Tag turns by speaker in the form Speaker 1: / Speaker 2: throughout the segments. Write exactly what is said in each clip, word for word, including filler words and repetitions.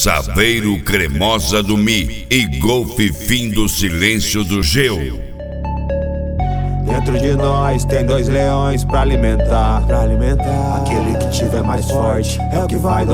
Speaker 1: Saveiro, Cremosa do Mi e Golfe Fim do Silêncio do Geu.
Speaker 2: Dentro de nós tem dois leões pra alimentar, pra alimentar. Aquele que tiver mais forte é o que vai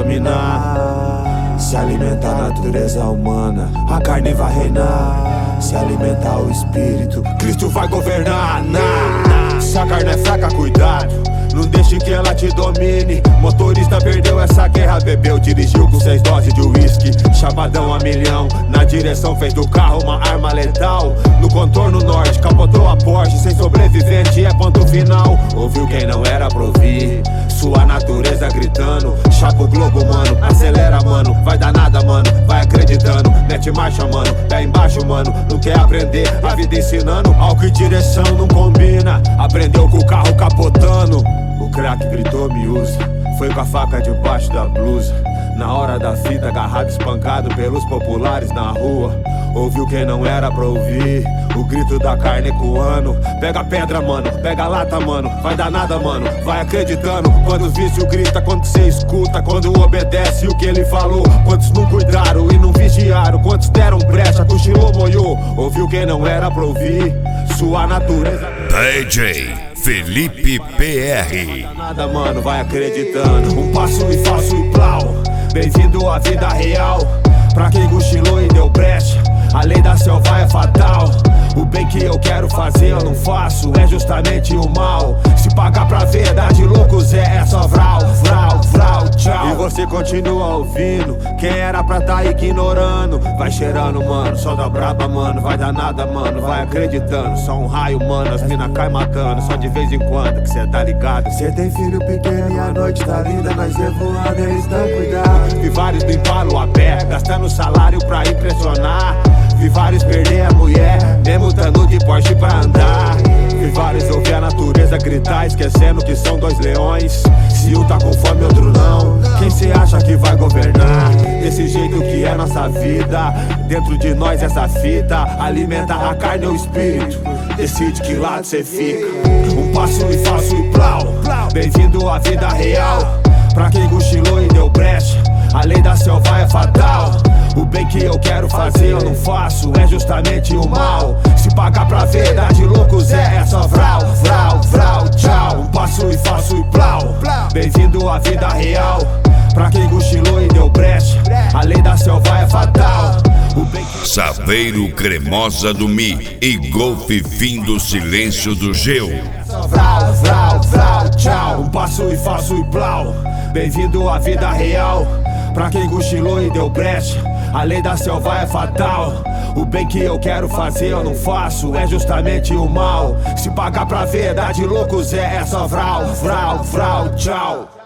Speaker 2: dominar. Se alimentar a natureza humana, a carne vai reinar. Se alimentar o espírito, Cristo vai governar. Nah. Se a carne é fraca, cuidado, não deixe que ela te domine. Motorista perdeu essa guerra, bebeu, dirigiu com seis doses de uísque. Chapadão a milhão, na direção fez do carro uma arma letal. No contorno norte, capotou a Porsche, sem sobrevivente é ponto final. Ouviu quem não era pra ouvir, sua natureza gritando. Chapa o globo, mano, acelera, mano, vai dar nada, mano, vai acreditando. Mete marcha, mano, pé embaixo, mano, não quer aprender, a vida ensinando. Álcool e direção não combina, aprendeu com o carro capotando. O crack gritou, me usa, foi com a faca debaixo da blusa. Na hora da fita, agarrado, espancado pelos populares na rua. Ouviu quem não era pra ouvir, o grito da carne ecoando. Pega pedra, mano, pega lata, mano, vai dar nada, mano, vai acreditando. Quando o vício grita, quando cê escuta, quando obedece o que ele falou. Quantos não cuidaram e não vigiaram, quantos deram brecha, cochilou, moiou. Ouviu quem não era pra ouvir, sua natureza.
Speaker 1: D J Felipe P R.
Speaker 2: Nada, mano, vai acreditando. Um passo e falso e plau. Bem-vindo à vida real. Pra quem cochilou e deu brecha, a lei da selva é fatal. O bem que eu quero fazer eu não faço, é justamente o mal. Se pagar pra verdade, loucos é, é só vral, vral, vral, tchau. E você continua ouvindo, quem era pra tá ignorando. Vai cheirando, mano, só da braba, mano, vai dar nada, mano, vai acreditando. Só um raio, mano, as mina cai matando, só de vez em quando, que cê tá ligado. Cê tem filho pequeno e a noite tá linda, nós é voado, eles tão cuidado. Vi vários do empalo a pé, gastando salário pra impressionar. Vi vários perder a mulher, mesmo tando de Porsche pra andar. Vi vários ouvir a natureza gritar, esquecendo que são dois leões. Se um tá com fome, outro não, quem cê acha que vai governar? Desse jeito que é nossa vida, dentro de nós essa fita. Alimenta a carne ou o espírito, decide que lado cê fica. Um passo e falso e plau, bem-vindo à vida real. Pra quem cochilou e deu brecha, a lei da selva é fatal. O bem que eu quero fazer eu não faço, é justamente o mal. Se pagar pra verdade, loucos é, é só vral, vral, vral, tchau. Um passo e falso e plau, bem-vindo à vida real. Pra quem cochilou e deu brecha, a lei da selva é fatal. O bem que...
Speaker 1: Saveiro, Cremosa do Mi e Golfe Fim do Silêncio do Geu.
Speaker 2: Vral, vral, vral, tchau. Um passo e falso e plau, bem-vindo à vida real. Pra quem cochilou e deu brecha, a lei da selva é fatal. O bem que eu quero fazer eu não faço, é justamente o mal. Se pagar pra verdade, loucos é, é só vral, vral, vral, tchau.